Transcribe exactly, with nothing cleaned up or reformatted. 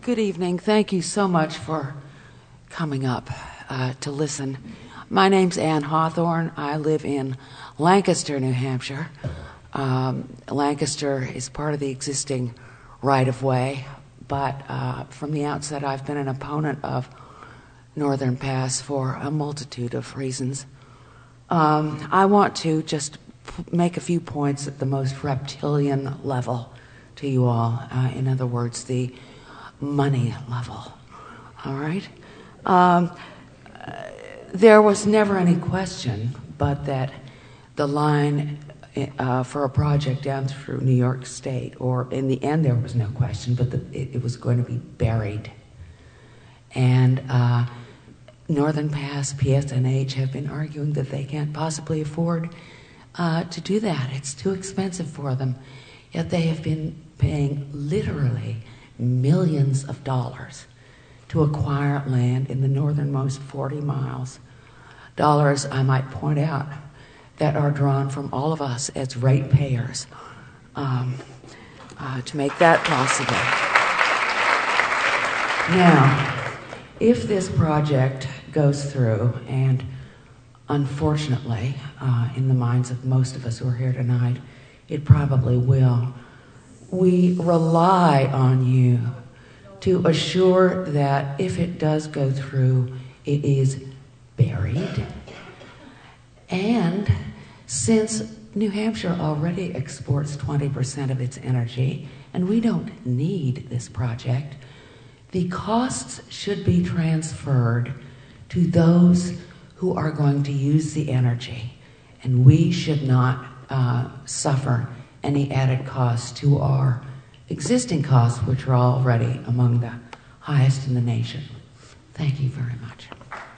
good evening. Thank you so much for coming up uh, to listen. My name's Ann Hawthorne. I live in Lancaster, New Hampshire. Um, Lancaster is part of the existing right-of-way, but uh, from the outset I've been an opponent of Northern Pass for a multitude of reasons. Um, I want to just p- make a few points at the most reptilian level to you all. Uh, in other words, the money level. All right? Um, uh, there was never any question but that the line uh, for a project down through New York State, or in the end there was no question, but the, it, it was going to be buried. And uh, Northern Pass, P S N H have been arguing that they can't possibly afford uh, to do that. It's too expensive for them. Yet they have been paying literally millions of dollars to acquire land in the northernmost forty miles. Dollars, I might point out, that are drawn from all of us as ratepayers um, uh, to make that possible. Now, if this project goes through, and unfortunately, uh, in the minds of most of us who are here tonight, it probably will, we rely on you to assure that if it does go through, it is buried. And since New Hampshire already exports twenty percent of its energy, and we don't need this project, the costs should be transferred to those who are going to use the energy, and we should not uh, suffer any added costs to our existing costs, which are already among the highest in the nation. Thank you very much.